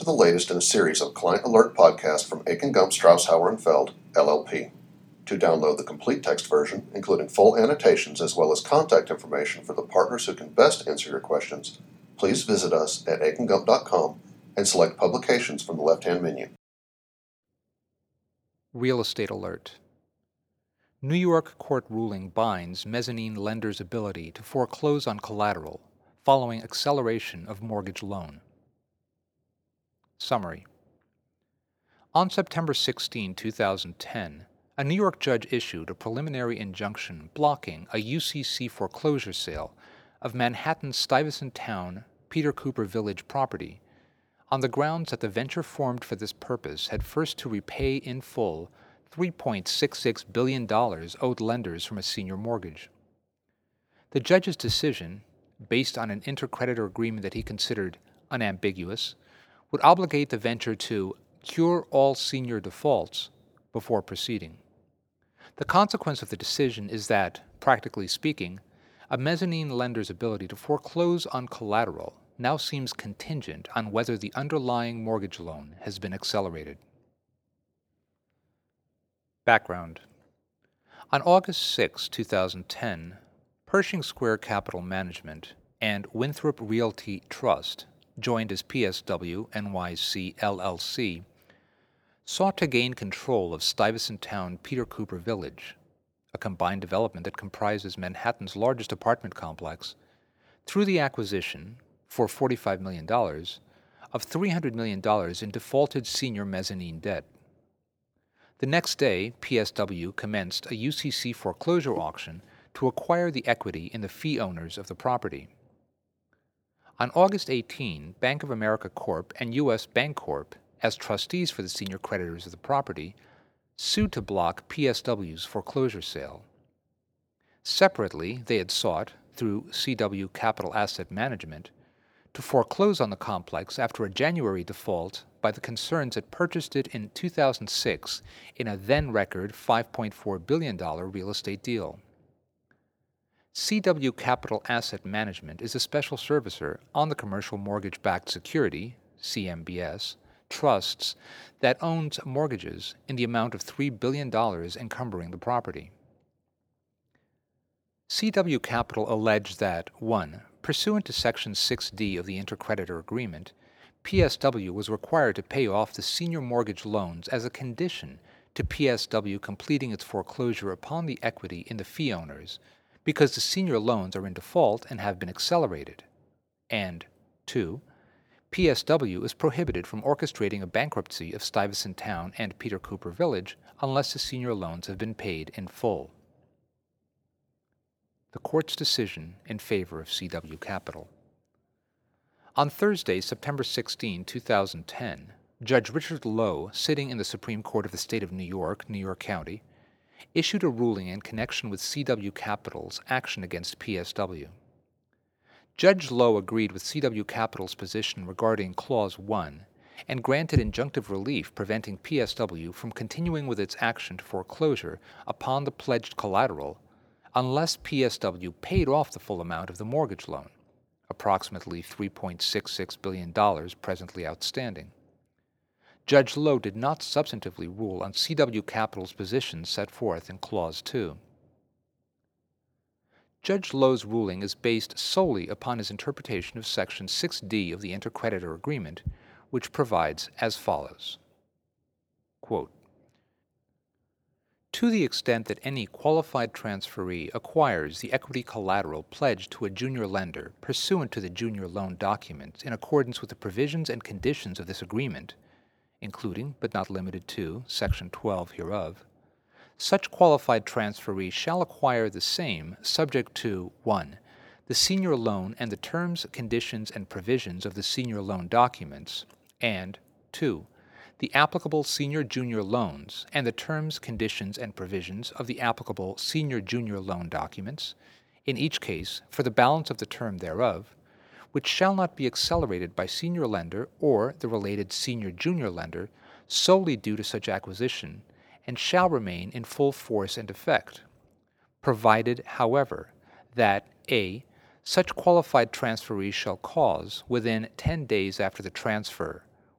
the latest in a series of Client Alert podcasts from Akin Gump Strauss Hauer and Feld, LLP. To download the complete text version, including full annotations as well as contact information for the partners who can best answer your questions, please visit us at akingump.com and select Publications from the left-hand menu. Real Estate Alert. New York court ruling binds mezzanine lenders' ability to foreclose on collateral following acceleration of mortgage loan. Summary. On September 16, 2010, a New York judge issued a preliminary injunction blocking a UCC foreclosure sale of Manhattan's Stuyvesant Town, Peter Cooper Village property on the grounds that the venture formed for this purpose had first to repay in full $3.66 billion owed lenders from a senior mortgage. The judge's decision, based on an intercreditor agreement that he considered unambiguous, would obligate the venture to cure all senior defaults before proceeding. The consequence of the decision is that, practically speaking, a mezzanine lender's ability to foreclose on collateral now seems contingent on whether the underlying mortgage loan has been accelerated. Background. On August 6, 2010, Pershing Square Capital Management and Winthrop Realty Trust, joined as PSW NYC LLC, sought to gain control of Stuyvesant Town Peter Cooper Village, a combined development that comprises Manhattan's largest apartment complex, through the acquisition, for $45 million, of $300 million in defaulted senior mezzanine debt. The next day, PSW commenced a UCC foreclosure auction to acquire the equity in the fee owners of the property. On August 18, Bank of America Corp. And U.S. Bancorp, as trustees for the senior creditors of the property, sued to block PSW's foreclosure sale. Separately, they had sought, through CW Capital Asset Management, to foreclose on the complex after a January default by the concerns that purchased it in 2006 in a then-record $5.4 billion real estate deal. CW Capital Asset Management is a special servicer on the commercial mortgage-backed security, CMBS, trusts that owns mortgages in the amount of $3 billion encumbering the property. CW Capital alleged that, 1. Pursuant to Section 6D of the Intercreditor Agreement, PSW was required to pay off the senior mortgage loans as a condition to PSW completing its foreclosure upon the equity in the fee owners, because the senior loans are in default and have been accelerated. And 2. PSW is prohibited from orchestrating a bankruptcy of Stuyvesant Town and Peter Cooper Village unless the senior loans have been paid in full. The court's decision in favor of CW Capital. On Thursday, September 16, 2010, Judge Richard Lowe, sitting in the Supreme Court of the State of New York, New York County, issued a ruling in connection with CW Capital's action against PSW. Judge Lowe agreed with CW Capital's position regarding Clause 1 and granted injunctive relief preventing PSW from continuing with its action to foreclosure upon the pledged collateral unless PSW paid off the full amount of the mortgage loan, approximately $3.66 billion presently outstanding. Judge Lowe did not substantively rule on CW Capital's positions set forth in Clause 2. Judge Lowe's ruling is based solely upon his interpretation of Section 6D of the Intercreditor Agreement, which provides as follows. Quote, to the extent that any qualified transferee acquires the equity collateral pledged to a junior lender pursuant to the junior loan documents in accordance with the provisions and conditions of this agreement, including but not limited to Section 12 hereof, such qualified transferee shall acquire the same subject to 1. The senior loan and the terms, conditions, and provisions of the senior loan documents, and 2. The applicable senior-junior loans and the terms, conditions, and provisions of the applicable senior-junior loan documents, in each case for the balance of the term thereof, which shall not be accelerated by senior lender or the related senior-junior lender solely due to such acquisition, and shall remain in full force and effect, provided, however, that a. Such qualified transferee shall cause, within 10 days after the transfer,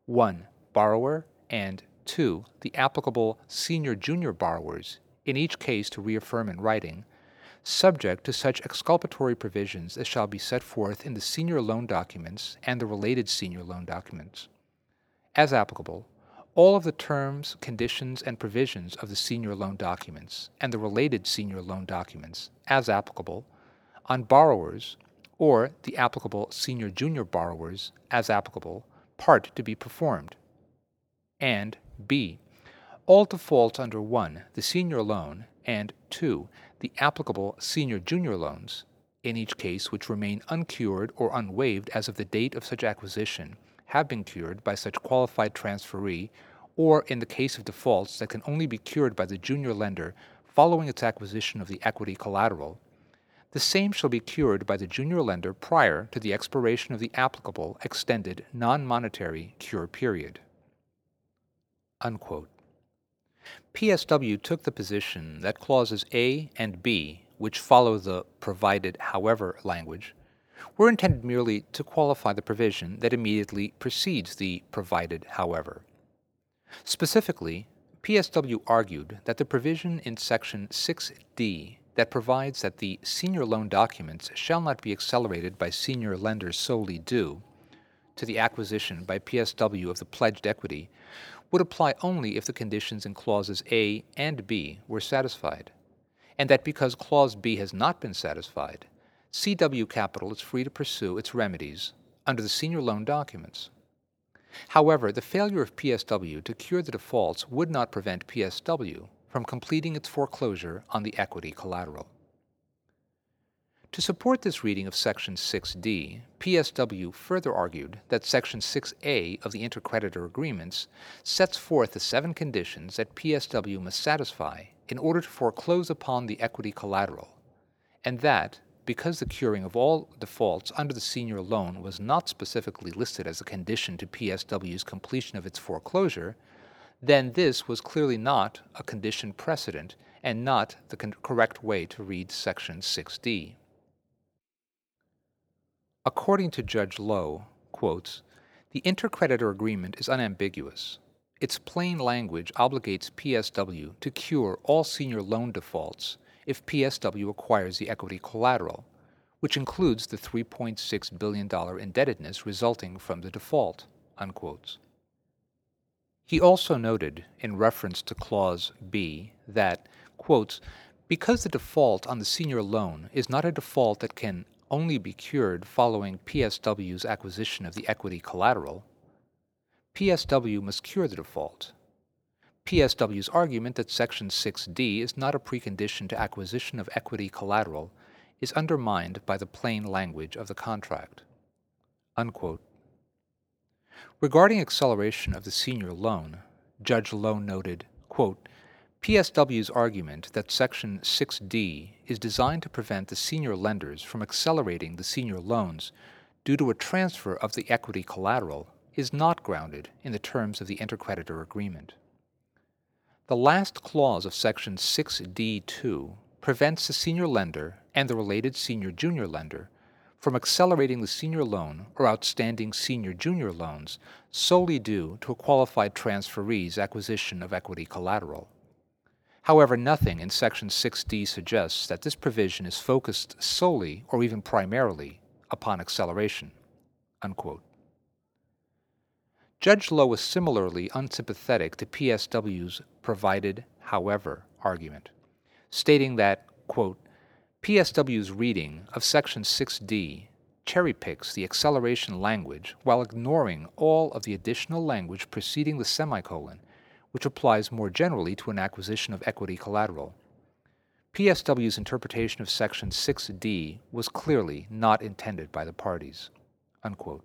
1. Borrower, and 2. The applicable senior-junior borrowers, in each case to reaffirm in writing, subject to such exculpatory provisions as shall be set forth in the senior loan documents and the related senior loan documents. As applicable, all of the terms, conditions, and provisions of the senior loan documents and the related senior loan documents, as applicable, on borrowers or the applicable senior-junior borrowers, as applicable, part to be performed. And B. All defaults under 1. The senior loan, and 2. The applicable senior-junior loans, in each case which remain uncured or unwaived as of the date of such acquisition, have been cured by such qualified transferee, or in the case of defaults that can only be cured by the junior lender following its acquisition of the equity collateral, the same shall be cured by the junior lender prior to the expiration of the applicable extended non-monetary cure period. Unquote. PSW took the position that clauses A and B, which follow the provided however language, were intended merely to qualify the provision that immediately precedes the provided however. Specifically, PSW argued that the provision in Section 6D that provides that the senior loan documents shall not be accelerated by senior lenders solely due to the acquisition by PSW of the pledged equity would apply only if the conditions in clauses A and B were satisfied, and that because clause B has not been satisfied, CW Capital is free to pursue its remedies under the senior loan documents. However, the failure of PSW to cure the defaults would not prevent PSW from completing its foreclosure on the equity collateral. To support this reading of Section 6D, PSW further argued that Section 6A of the intercreditor agreements sets forth the 7 conditions that PSW must satisfy in order to foreclose upon the equity collateral, and that, because the curing of all defaults under the senior loan was not specifically listed as a condition to PSW's completion of its foreclosure, then this was clearly not a condition precedent and not the correct way to read Section 6D. According to Judge Lowe, quotes, "The intercreditor agreement is unambiguous. Its plain language obligates PSW to cure all senior loan defaults if PSW acquires the equity collateral, which includes the $3.6 billion indebtedness resulting from the default." Unquote. He also noted, in reference to Clause B, that, quotes, "Because the default on the senior loan is not a default that can only be cured following PSW's acquisition of the equity collateral, PSW must cure the default. PSW's argument that Section 6D is not a precondition to acquisition of equity collateral is undermined by the plain language of the contract." Unquote. Regarding acceleration of the senior loan, Judge Lowe noted, quote, "PSW's argument that Section 6D is designed to prevent the senior lenders from accelerating the senior loans due to a transfer of the equity collateral is not grounded in the terms of the intercreditor agreement. The last clause of Section 6D2 prevents the senior lender and the related senior-junior lender from accelerating the senior loan or outstanding senior-junior loans solely due to a qualified transferee's acquisition of equity collateral. However, nothing in Section 6D suggests that this provision is focused solely or even primarily upon acceleration." Unquote. Judge Lowe was similarly unsympathetic to PSW's provided however argument, stating that, quote, "PSW's reading of Section 6D cherry-picks the acceleration language while ignoring all of the additional language preceding the semicolon, which applies more generally to an acquisition of equity collateral. PSW's interpretation of Section 6D was clearly not intended by the parties." Unquote.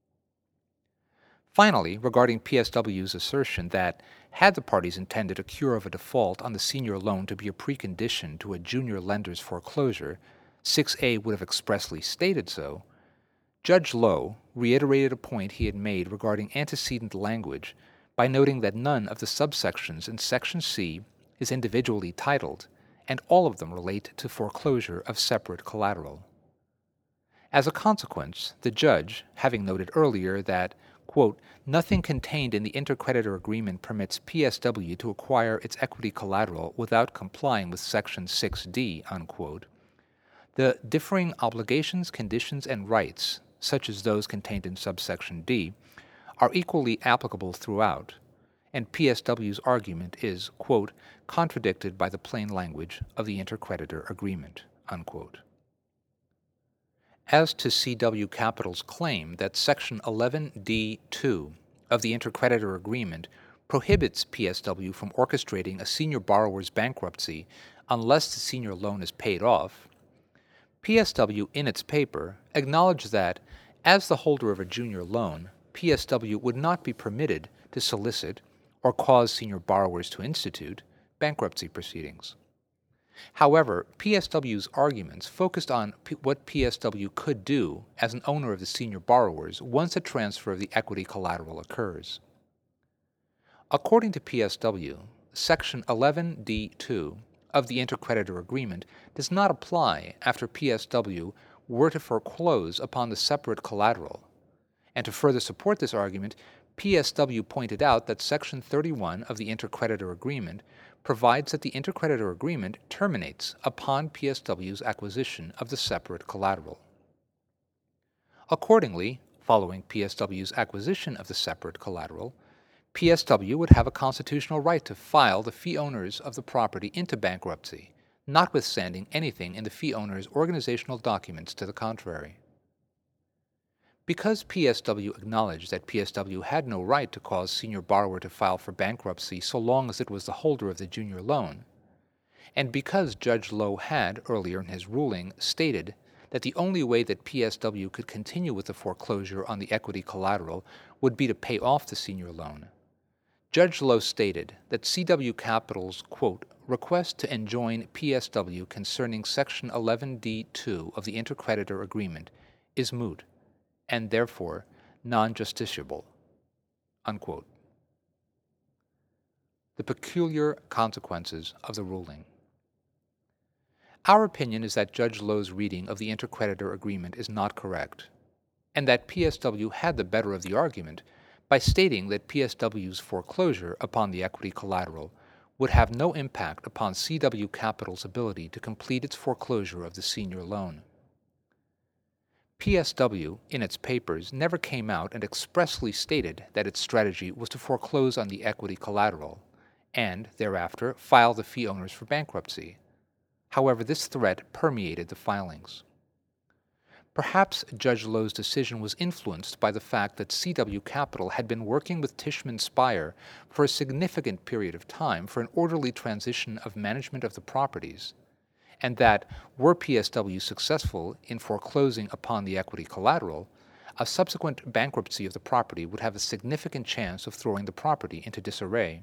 Finally, regarding PSW's assertion that, had the parties intended a cure of a default on the senior loan to be a precondition to a junior lender's foreclosure, 6A would have expressly stated so, Judge Lowe reiterated a point he had made regarding antecedent language by noting that none of the subsections in Section C is individually titled, and all of them relate to foreclosure of separate collateral. As a consequence, the judge, having noted earlier that, quote, "Nothing contained in the intercreditor agreement permits PSW to acquire its equity collateral without complying with Section 6D," unquote, the differing obligations, conditions, and rights, such as those contained in subsection D, are equally applicable throughout, and PSW's argument is, quote, "contradicted by the plain language of the intercreditor agreement," unquote. As to CW Capital's claim that Section 11D(2) of the intercreditor agreement prohibits PSW from orchestrating a senior borrower's bankruptcy unless the senior loan is paid off, PSW in its paper acknowledged that, as the holder of a junior loan, PSW would not be permitted to solicit or cause senior borrowers to institute bankruptcy proceedings. However, PSW's arguments focused on what PSW could do as an owner of the senior borrowers once a transfer of the equity collateral occurs. According to PSW, Section 11D(2) of the intercreditor agreement does not apply after PSW were to foreclose upon the separate collateral, and to further support this argument, PSW pointed out that Section 31 of the intercreditor agreement provides that the intercreditor agreement terminates upon PSW's acquisition of the separate collateral. Accordingly, following PSW's acquisition of the separate collateral, PSW would have a constitutional right to file the fee owners of the property into bankruptcy, notwithstanding anything in the fee owner's organizational documents to the contrary. Because PSW acknowledged that PSW had no right to cause senior borrower to file for bankruptcy so long as it was the holder of the junior loan, and because Judge Lowe had, earlier in his ruling, stated that the only way that PSW could continue with the foreclosure on the equity collateral would be to pay off the senior loan, Judge Lowe stated that CW Capital's, quote, "request to enjoin PSW concerning Section 11D(2) of the intercreditor agreement is moot, and therefore non-justiciable," unquote. The peculiar consequences of the ruling. Our opinion is that Judge Lowe's reading of the intercreditor agreement is not correct, and that PSW had the better of the argument by stating that PSW's foreclosure upon the equity collateral would have no impact upon CW Capital's ability to complete its foreclosure of the senior loan. PSW, in its papers, never came out and expressly stated that its strategy was to foreclose on the equity collateral and, thereafter, file the fee owners for bankruptcy. However, this threat permeated the filings. Perhaps Judge Lowe's decision was influenced by the fact that CW Capital had been working with Tishman Speyer for a significant period of time for an orderly transition of management of the properties, and that, were PSW successful in foreclosing upon the equity collateral, a subsequent bankruptcy of the property would have a significant chance of throwing the property into disarray.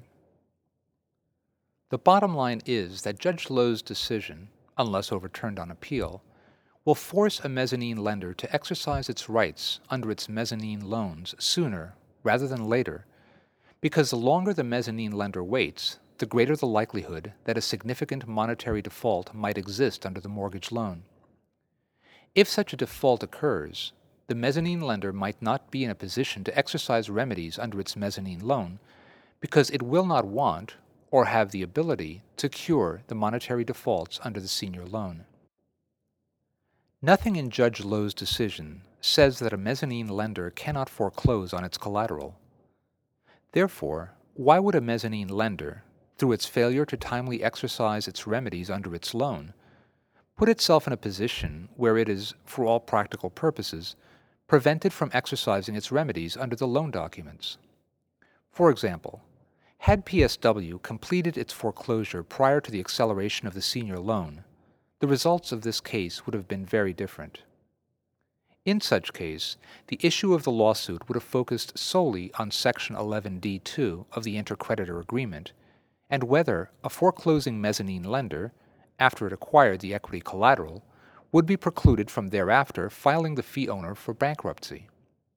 The bottom line is that Judge Lowe's decision, unless overturned on appeal, will force a mezzanine lender to exercise its rights under its mezzanine loans sooner rather than later, because the longer the mezzanine lender waits, the greater the likelihood that a significant monetary default might exist under the mortgage loan. If such a default occurs, the mezzanine lender might not be in a position to exercise remedies under its mezzanine loan because it will not want or have the ability to cure the monetary defaults under the senior loan. Nothing in Judge Lowe's decision says that a mezzanine lender cannot foreclose on its collateral. Therefore, why would a mezzanine lender, through its failure to timely exercise its remedies under its loan, put itself in a position where it is, for all practical purposes, prevented from exercising its remedies under the loan documents? For example, had PSW completed its foreclosure prior to the acceleration of the senior loan, the results of this case would have been very different. In such case, the issue of the lawsuit would have focused solely on Section 11D(2) of the intercreditor agreement, and whether a foreclosing mezzanine lender, after it acquired the equity collateral, would be precluded from thereafter filing the fee owner for bankruptcy.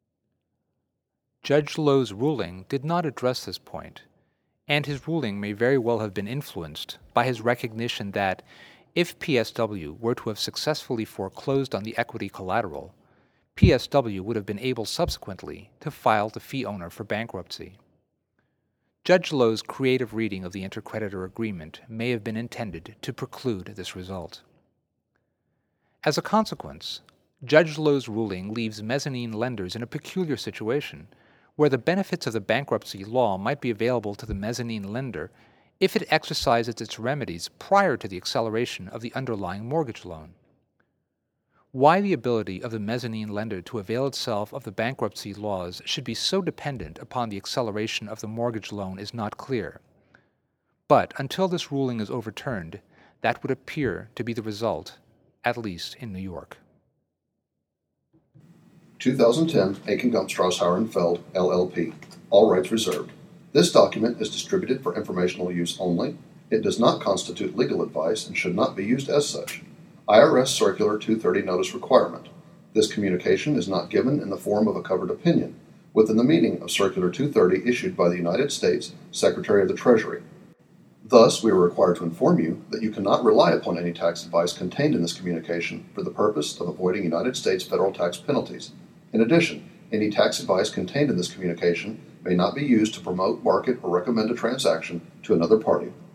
Judge Lowe's ruling did not address this point, and his ruling may very well have been influenced by his recognition that, if PSW were to have successfully foreclosed on the equity collateral, PSW would have been able subsequently to file the fee owner for bankruptcy. Judge Lowe's creative reading of the intercreditor agreement may have been intended to preclude this result. As a consequence, Judge Lowe's ruling leaves mezzanine lenders in a peculiar situation, where the benefits of the bankruptcy law might be available to the mezzanine lender if it exercises its remedies prior to the acceleration of the underlying mortgage loan. Why the ability of the mezzanine lender to avail itself of the bankruptcy laws should be so dependent upon the acceleration of the mortgage loan is not clear. But until this ruling is overturned, that would appear to be the result, at least in New York. 2010 Akin Gump Strauss Feld, LLP. All rights reserved. This document is distributed for informational use only. It does not constitute legal advice and should not be used as such. IRS Circular 230 Notice Requirement. This communication is not given in the form of a covered opinion, within the meaning of Circular 230 issued by the United States Secretary of the Treasury. Thus, we are required to inform you that you cannot rely upon any tax advice contained in this communication for the purpose of avoiding United States federal tax penalties. In addition, any tax advice contained in this communication may not be used to promote, market, or recommend a transaction to another party